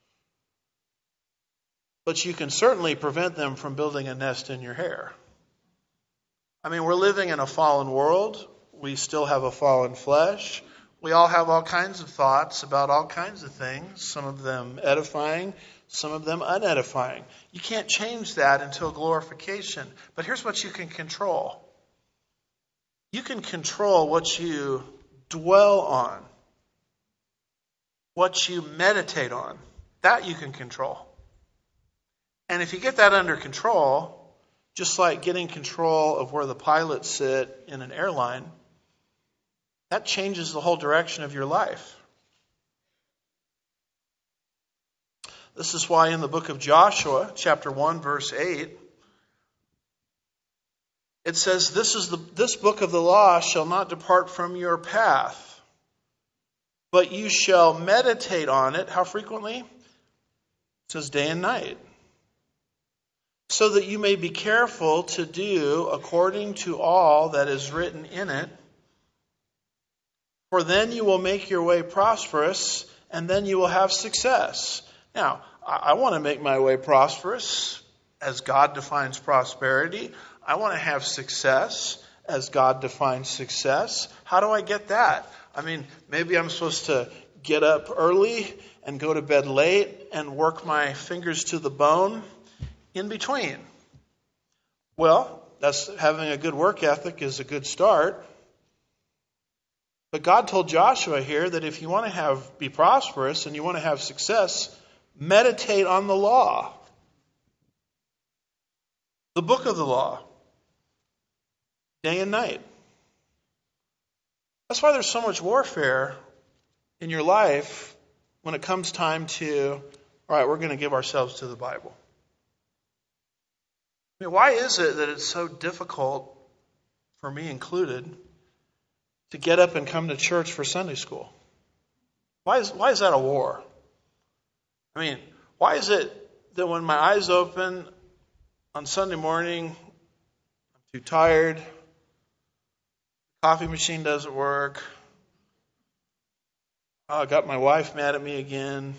but you can certainly prevent them from building a nest in your hair. I mean, we're living in a fallen world. We still have a fallen flesh. We all have all kinds of thoughts about all kinds of things, some of them edifying, some of them unedifying. You can't change that until glorification. But here's what you can control. You can control what you dwell on, what you meditate on. That you can control. And if you get that under control, just like getting control of where the pilots sit in an airline, that changes the whole direction of your life. This is why in the book of Joshua, chapter 1, verse 8, it says, this book of the law shall not depart from your path, but you shall meditate on it. How frequently? It says day and night. So that you may be careful to do according to all that is written in it. For then you will make your way prosperous, and then you will have success. Now, I want to make my way prosperous as God defines prosperity. I want to have success as God defines success. How do I get that? I mean, maybe I'm supposed to get up early and go to bed late and work my fingers to the bone in between. Well, that's having a good work ethic is a good start. But God told Joshua here that if you want to be prosperous and you want to have success, meditate on the law. The book of the law. Day and night. That's why there's so much warfare in your life when it comes time to, all right, we're going to give ourselves to the Bible. I mean, why is it that it's so difficult, for me included, to get up and come to church for Sunday school? Why is that a war? I mean, why is it that when my eyes open on Sunday morning, I'm too tired, the coffee machine doesn't work, I got my wife mad at me again,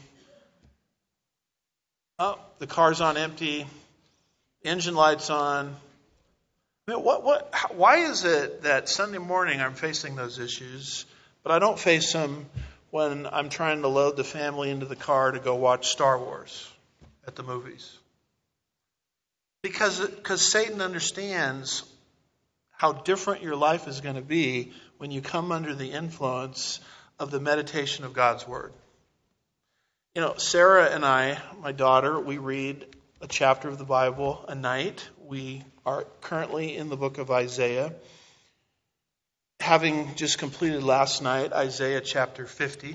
the car's on empty, engine light's on. I mean, why is it that Sunday morning I'm facing those issues, but I don't face them when I'm trying to load the family into the car to go watch Star Wars at the movies? Because Satan understands how different your life is going to be when you come under the influence of the meditation of God's Word. You know, Sarah and I, my daughter, we read a chapter of the Bible a night. We are currently in the book of Isaiah, having just completed last night Isaiah chapter 50.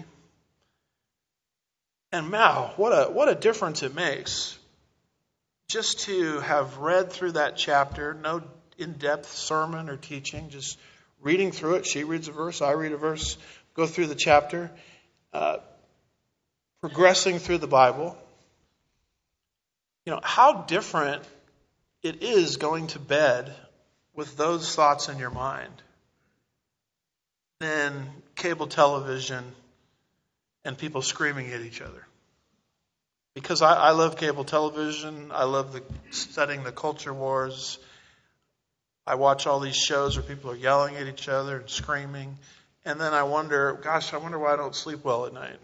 And wow, what a difference it makes just to have read through that chapter, no in-depth sermon or teaching, just reading through it. She reads a verse, I read a verse, go through the chapter, progressing through the Bible. You know, how different it is going to bed with those thoughts in your mind than cable television and people screaming at each other. Because I love cable television. I love studying the culture wars. I watch all these shows where people are yelling at each other and screaming. And then I wonder why I don't sleep well at night.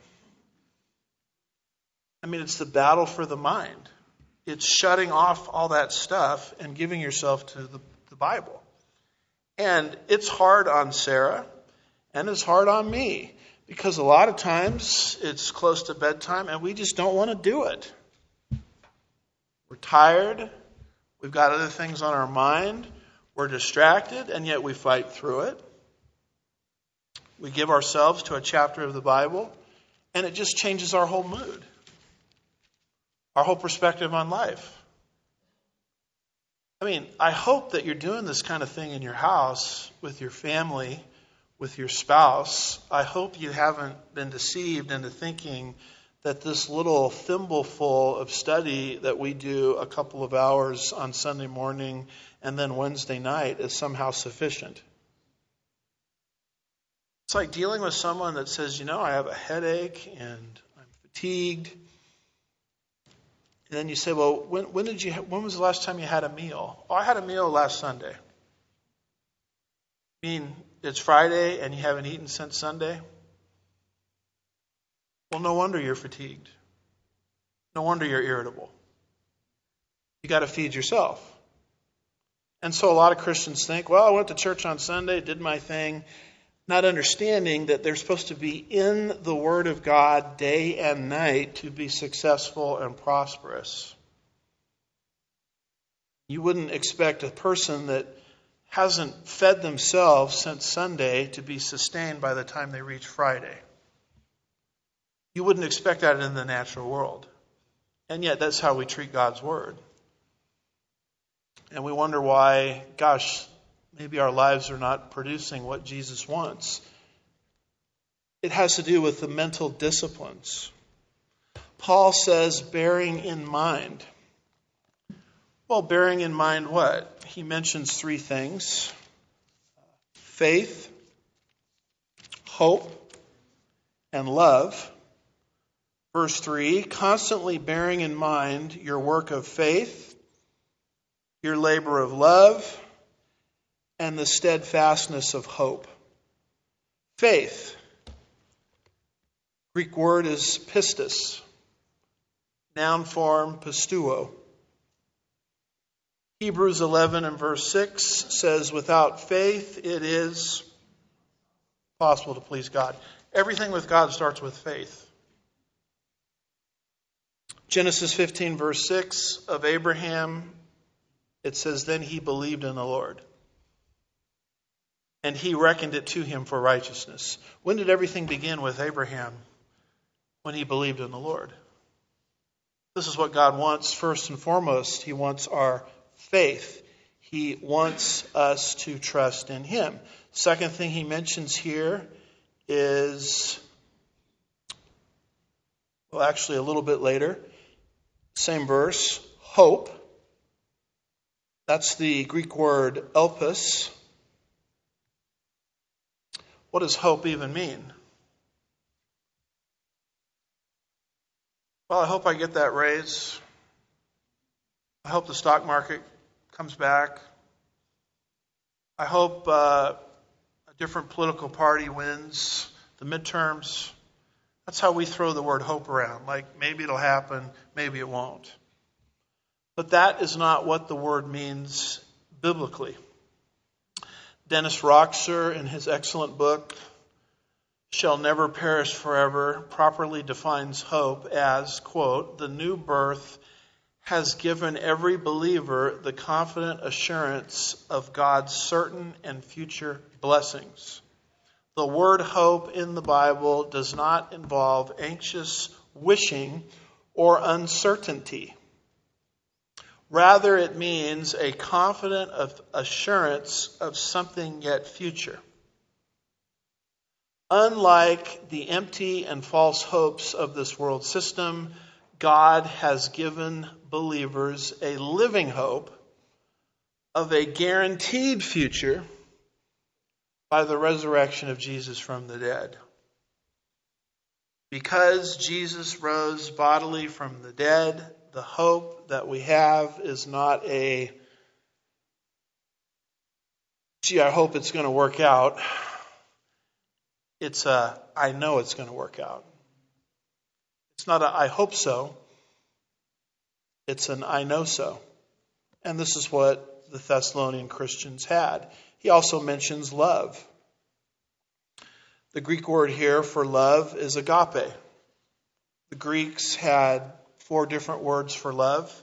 I mean, it's the battle for the mind. It's shutting off all that stuff and giving yourself to the Bible. And it's hard on Sarah, and it's hard on me, because a lot of times it's close to bedtime and we just don't want to do it. We're tired. We've got other things on our mind. We're distracted, and yet we fight through it. We give ourselves to a chapter of the Bible, and it just changes our whole mood. Our whole perspective on life. I mean, I hope that you're doing this kind of thing in your house, with your family, with your spouse, I hope you haven't been deceived into thinking that this little thimbleful of study that we do a couple of hours on Sunday morning and then Wednesday night is somehow sufficient. It's like dealing with someone that says, I have a headache and I'm fatigued. And then you say, well, when was the last time you had a meal? Oh, I had a meal last Sunday. You mean it's Friday and you haven't eaten since Sunday? Well, no wonder you're fatigued. No wonder you're irritable. You got to feed yourself. And so a lot of Christians think, well, I went to church on Sunday, did my thing, not understanding that they're supposed to be in the Word of God day and night to be successful and prosperous. You wouldn't expect a person that hasn't fed themselves since Sunday to be sustained by the time they reach Friday. You wouldn't expect that in the natural world. And yet that's how we treat God's Word. And we wonder why, maybe our lives are not producing what Jesus wants. It has to do with the mental disciplines. Paul says, bearing in mind. Well, bearing in mind what? He mentions three things: faith, hope, and love. Verse 3, constantly bearing in mind your work of faith, your labor of love, and the steadfastness of hope. Faith. Greek word is pistis. Noun form pisteuo. Hebrews 11 and verse 6 says, without faith it is possible to please God. Everything with God starts with faith. Genesis 15 verse 6 of Abraham, it says, then he believed in the Lord, and he reckoned it to him for righteousness. When did everything begin with Abraham? When he believed in the Lord. This is what God wants first and foremost. He wants our faith. He wants us to trust in him. Second thing he mentions here is, well, actually a little bit later, same verse, hope. That's the Greek word elpis. What does hope even mean? Well, I hope I get that raise. I hope the stock market comes back. I hope a different political party wins the midterms. That's how we throw the word hope around. Like, maybe it'll happen, maybe it won't. But that is not what the word means biblically. Dennis Roxer, in his excellent book, Shall Never Perish Forever, properly defines hope as, quote, the new birth has given every believer the confident assurance of God's certain and future blessings. The word hope in the Bible does not involve anxious wishing or uncertainty. Rather, it means a confident assurance of something yet future. Unlike the empty and false hopes of this world system, God has given believers a living hope of a guaranteed future by the resurrection of Jesus from the dead. Because Jesus rose bodily from the dead, the hope that we have is not a, I hope it's going to work out. It's a, I know it's going to work out. It's not a, I hope so. It's an, I know so. And this is what the Thessalonian Christians had. He also mentions love. The Greek word here for love is agape. The Greeks had 4 different words for love.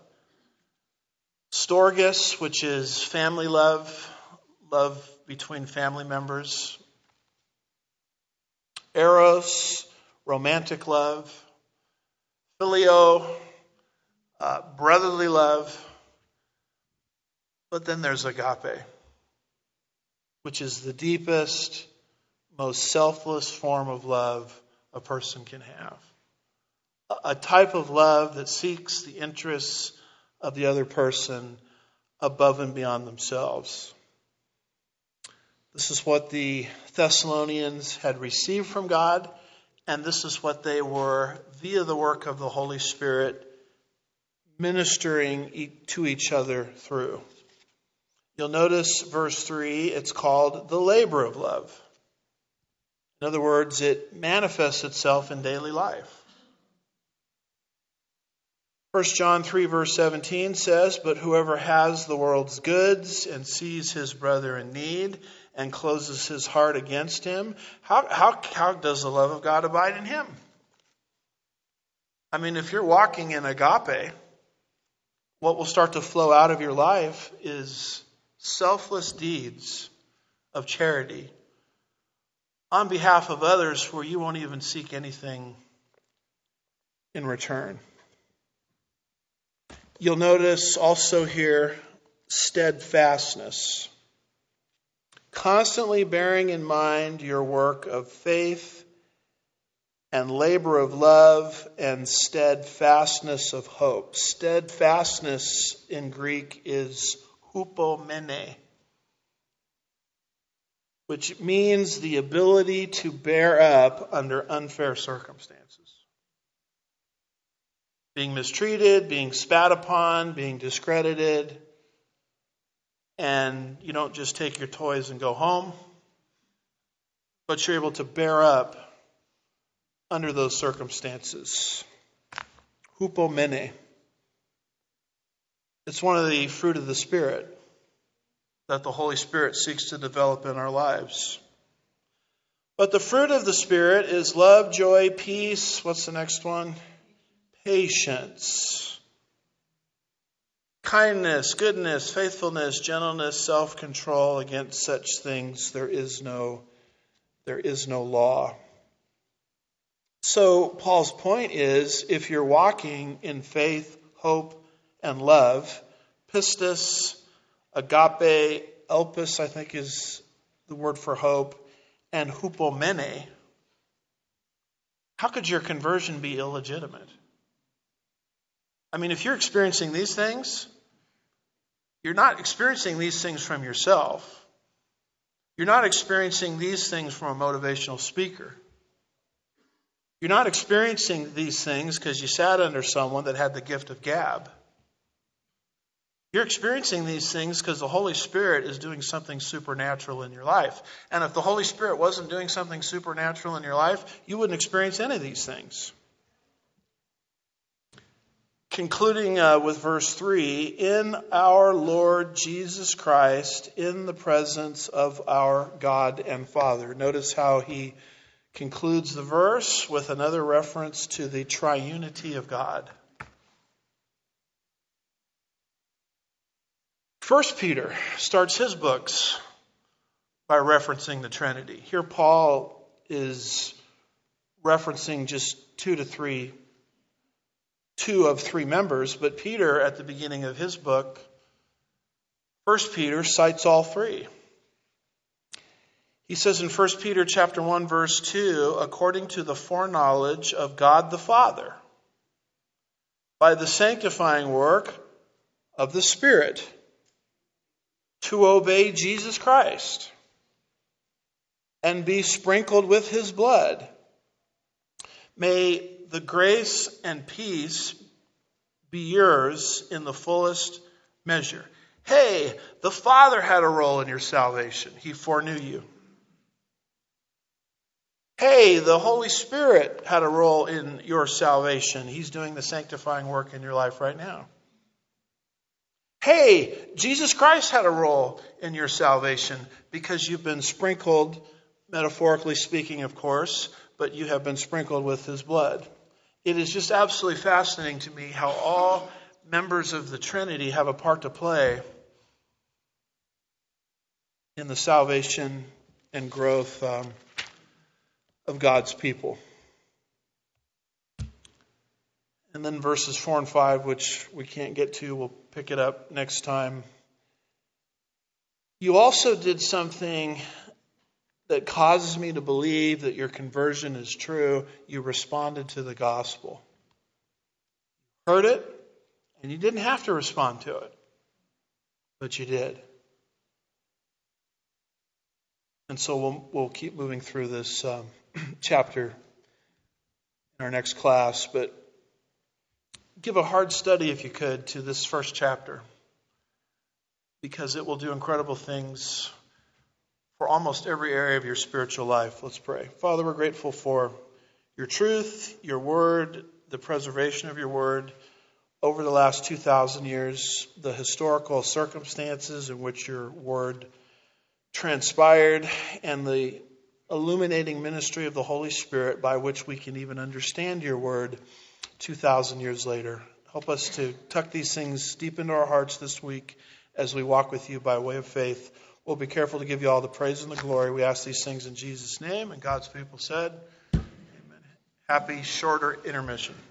Storgis, which is family love, love between family members. Eros, romantic love. Phileo, brotherly love. But then there's agape, which is the deepest, most selfless form of love a person can have. A type of love that seeks the interests of the other person above and beyond themselves. This is what the Thessalonians had received from God, and this is what they were, via the work of the Holy Spirit, ministering to each other through. You'll notice verse 3, it's called the labor of love. In other words, it manifests itself in daily life. 1 John 3 verse 17 says, "But whoever has the world's goods and sees his brother in need and closes his heart against him, how does the love of God abide in him?" I mean, if you're walking in agape, what will start to flow out of your life is selfless deeds of charity on behalf of others where you won't even seek anything in return. You'll notice also here steadfastness. Constantly bearing in mind your work of faith and labor of love and steadfastness of hope. Steadfastness in Greek is hupomene, which means the ability to bear up under unfair circumstances. Being mistreated, being spat upon, being discredited, and you don't just take your toys and go home, but you're able to bear up under those circumstances. Hupomene. It's one of the fruit of the Spirit that the Holy Spirit seeks to develop in our lives. But the fruit of the Spirit is love, joy, peace. What's the next one? Patience. Kindness, goodness, faithfulness, gentleness, self-control. Against such things there is no law. So Paul's point is, if you're walking in faith, hope, and love, pistis, agape, elpis, I think is the word for hope, and hupomene, how could your conversion be illegitimate? I mean, if you're experiencing these things, you're not experiencing these things from yourself. You're not experiencing these things from a motivational speaker. You're not experiencing these things because you sat under someone that had the gift of gab. You're experiencing these things because the Holy Spirit is doing something supernatural in your life. And if the Holy Spirit wasn't doing something supernatural in your life, you wouldn't experience any of these things. Concluding with verse 3, in our Lord Jesus Christ, in the presence of our God and Father. Notice how he concludes the verse with another reference to the triunity of God. 1 Peter starts his books by referencing the Trinity. Here Paul is referencing just two of three members, but Peter, at the beginning of his book, 1 Peter, cites all three. He says in 1 Peter chapter 1, verse 2, according to the foreknowledge of God the Father, by the sanctifying work of the Spirit, to obey Jesus Christ and be sprinkled with his blood. May the grace and peace be yours in the fullest measure. Hey, the Father had a role in your salvation. He foreknew you. Hey, the Holy Spirit had a role in your salvation. He's doing the sanctifying work in your life right now. Hey, Jesus Christ had a role in your salvation because you've been sprinkled, metaphorically speaking, of course, but you have been sprinkled with his blood. It is just absolutely fascinating to me how all members of the Trinity have a part to play in the salvation and growth of God's people. And then verses 4 and 5, which we can't get to, we'll pick it up next time. You also did something that causes me to believe that your conversion is true. You responded to the gospel. Heard it, and you didn't have to respond to it, but you did. And so we'll keep moving through this chapter in our next class, but give a hard study, if you could, to this first chapter, because it will do incredible things for almost every area of your spiritual life. Let's pray. Father, we're grateful for your truth, your word, the preservation of your word over the last 2,000 years, the historical circumstances in which your word transpired, and the illuminating ministry of the Holy Spirit by which we can even understand your word 2,000 years later. Help us to tuck these things deep into our hearts this week as we walk with you by way of faith. We'll be careful to give you all the praise and the glory. We ask these things in Jesus' name. And God's people said, amen. Happy shorter intermission.